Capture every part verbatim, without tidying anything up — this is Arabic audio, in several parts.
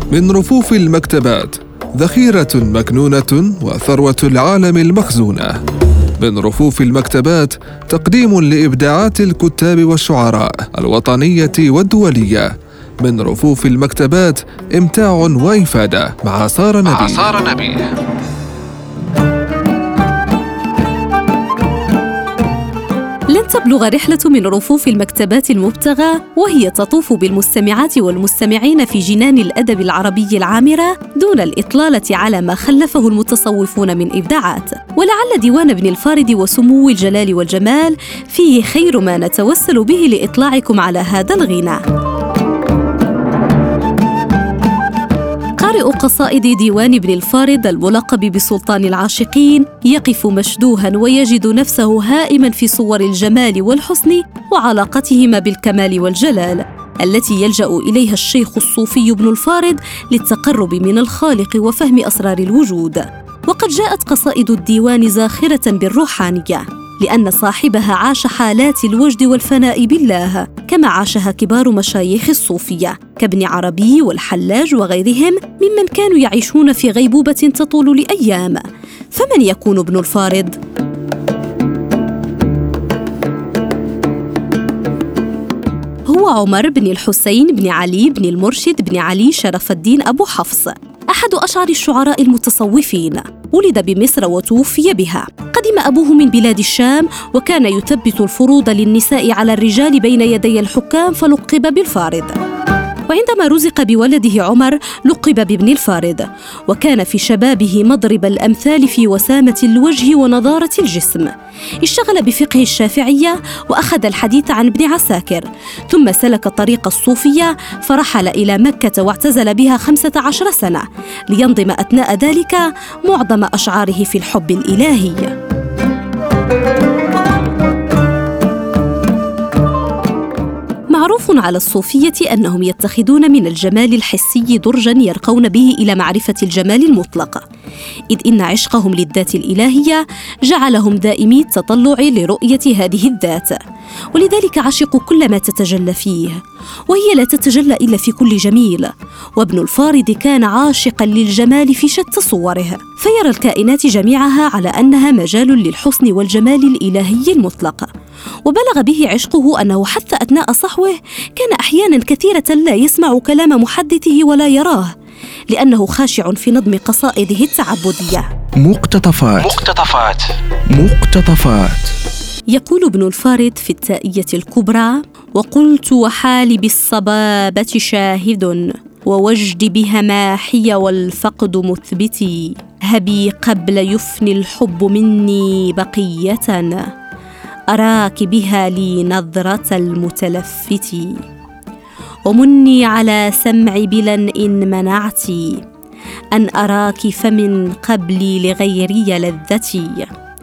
من رفوف المكتبات ذخيرة مكنونة وثروة العالم المخزونة. من رفوف المكتبات تقديم لإبداعات الكتاب والشعراء الوطنية والدولية. من رفوف المكتبات إمتاع وإفادة مع سارة نبيه. مع سارة نبيه. لن تبلغ رحلة من رفوف المكتبات المبتغى وهي تطوف بالمستمعات والمستمعين في جنان الأدب العربي العامرة دون الإطلالة على ما خلفه المتصوفون من إبداعات. ولعل ديوان ابن الفارد وسمو الجلال والجمال فيه خير ما نتوسل به لإطلاعكم على هذا الغنى. قارئ قصائد ديوان ابن الفارد الملقب بسلطان العاشقين يقف مشدوها ويجد نفسه هائما في صور الجمال والحسن وعلاقتهما بالكمال والجلال التي يلجأ إليها الشيخ الصوفي ابن الفارد للتقرب من الخالق وفهم أسرار الوجود. وقد جاءت قصائد الديوان زاخرة بالروحانية لأن صاحبها عاش حالات الوجد والفناء بالله كما عاشها كبار مشايخ الصوفية كابن عربي والحلاج وغيرهم ممن كانوا يعيشون في غيبوبة تطول لأيام. فمن يكون ابن الفارد؟ هو عمر بن الحسين بن علي بن المرشد بن علي شرف الدين أبو حفص، أحد أشهر الشعراء المتصوفين. ولد بمصر وتوفي بها. قدم أبوه من بلاد الشام وكان يثبت الفروض للنساء على الرجال بين يدي الحكام فلقب بالفارد. وعندما رزق بولده عمر لقب بابن الفارد، وكان في شبابه مضرب الأمثال في وسامة الوجه ونضارة الجسم. اشتغل بفقه الشافعية وأخذ الحديث عن ابن عساكر، ثم سلك طريق الصوفية فرحل إلى مكة واعتزل بها خمسة عشر سنة لينظم أثناء ذلك معظم أشعاره في الحب الإلهي. معروف على الصوفية أنهم يتخذون من الجمال الحسي درجاً يرقون به إلى معرفة الجمال المطلق، إذ إن عشقهم للذات الإلهية جعلهم دائمي التطلع لرؤية هذه الذات، ولذلك عشقوا كل ما تتجلى فيه، وهي لا تتجلى إلا في كل جميل. وابن الفارد كان عاشقاً للجمال في شتى صوره، فيرى الكائنات جميعها على أنها مجال للحسن والجمال الإلهي المطلق. وبلغ به عشقه أنه حتى أثناء صحوه كان أحياناً كثيرة لا يسمع كلام محدثه ولا يراه، لأنه خاشع في نظم قصائده التعبدية. مقتطفات مقتطفات مقتطفات يقول ابن الفارد في التائية الكبرى: وقلت وحالي بالصبابة شاهد ووجدي بها ماحي والفقد مثبتي، هبي قبل يفني الحب مني بقية، أراك بها لي نظرة المتلفت، ومني على سمع بلا إن منعتي، أن أراك فمن قبلي لغيري لذتي،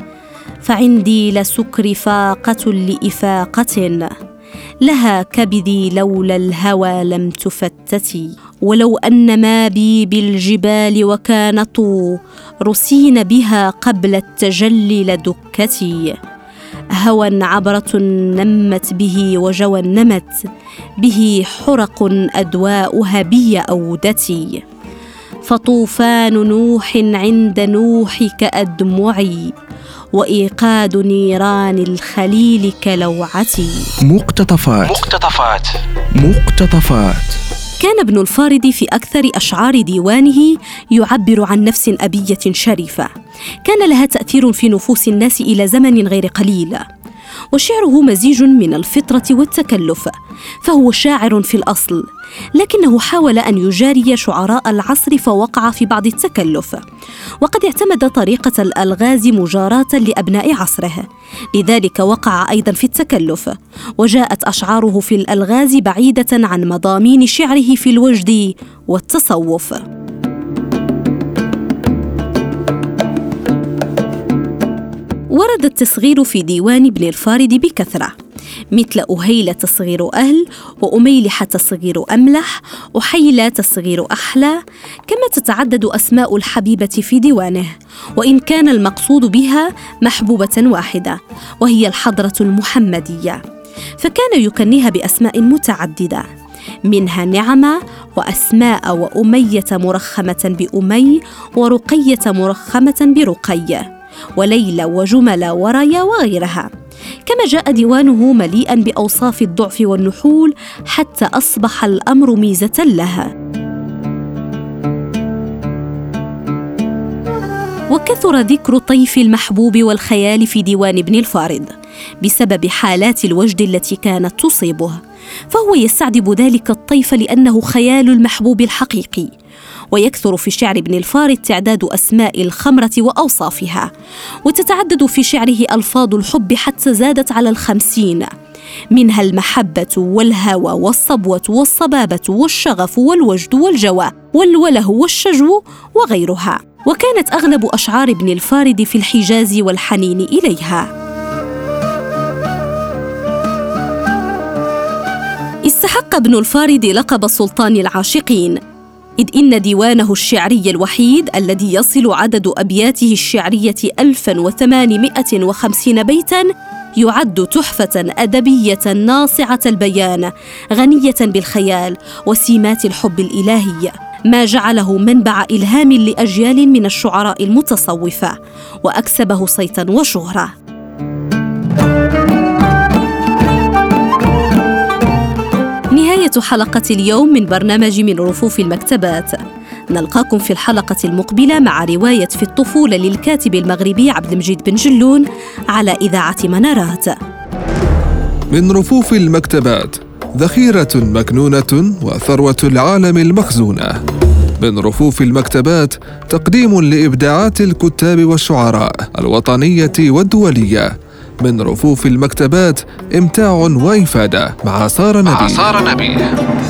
فعندي لسكر فاقة لإفاقة، لها كبدي لولا الهوى لم تفتتي، ولو أن ما بي بالجبال وكانت رسين بها قبل التجلي لدكتي، هوى عبرة نمت به وجوى نمت به حرق أدواؤها بي أودتي، فطوفان نوح عند نوح كأدمعي، وإيقاد نيران الخليل كلوعتي. مقتطفات مقتطفات مقتطفات كان ابن الفارد في أكثر أشعار ديوانه يعبر عن نفس أبية شريفة كان لها تأثير في نفوس الناس إلى زمن غير قليل. وشعره مزيج من الفطرة والتكلف، فهو شاعر في الأصل، لكنه حاول أن يجاري شعراء العصر فوقع في بعض التكلف، وقد اعتمد طريقة الألغاز مجاراة لأبناء عصره، لذلك وقع أيضا في التكلف. وجاءت أشعاره في الألغاز بعيدة عن مضامين شعره في الوجد والتصوف. ورد التصغير في ديوان ابن الفارد بكثرة، مثل أهيل تصغير أهل، وأميلح تصغير أملح، وحيلة تصغير أحلى، كما تتعدد أسماء الحبيبة في ديوانه، وإن كان المقصود بها محبوبة واحدة وهي الحضرة المحمدية، فكان يكنيها بأسماء متعددة، منها نعمة وأسماء وأمية مرخمة بأمي ورقية مرخمة برقي وليلى وجمل وريا وغيرها. كما جاء ديوانه مليئا بأوصاف الضعف والنحول حتى أصبح الأمر ميزة لها. وكثر ذكر طيف المحبوب والخيال في ديوان ابن الفارض بسبب حالات الوجد التي كانت تصيبه، فهو يستعذب ذلك الطيف لأنه خيال المحبوب الحقيقي. ويكثر في شعر ابن الفارض تعداد أسماء الخمرة وأوصافها، وتتعدد في شعره ألفاظ الحب حتى زادت على الخمسين، منها المحبة والهوى والصبوة والصبابة والشغف والوجد والجوى والوله والشجو وغيرها. وكانت أغلب أشعار ابن الفارض في الحجاز والحنين إليها. استحق ابن الفارض لقب سلطان العاشقين، إذ إن ديوانه الشعري الوحيد الذي يصل عدد أبياته الشعرية ألفا وثمانمائة وخمسين بيتاً يعد تحفة أدبية ناصعة البيان غنية بالخيال وسمات الحب الإلهي، ما جعله منبع إلهام لأجيال من الشعراء المتصوفة وأكسبه صيتاً وشهرة. نهاية حلقة اليوم من برنامج من رفوف المكتبات. نلقاكم في الحلقة المقبلة مع رواية في الطفولة للكاتب المغربي عبد المجيد بن جلون على إذاعة منارات. من رفوف المكتبات، ذخيرة مكنونة وثروة العالم المخزونة. من رفوف المكتبات، تقديم لإبداعات الكتاب والشعراء الوطنية والدولية. من رفوف المكتبات، إمتاع وإفادة مع سارة نبيل.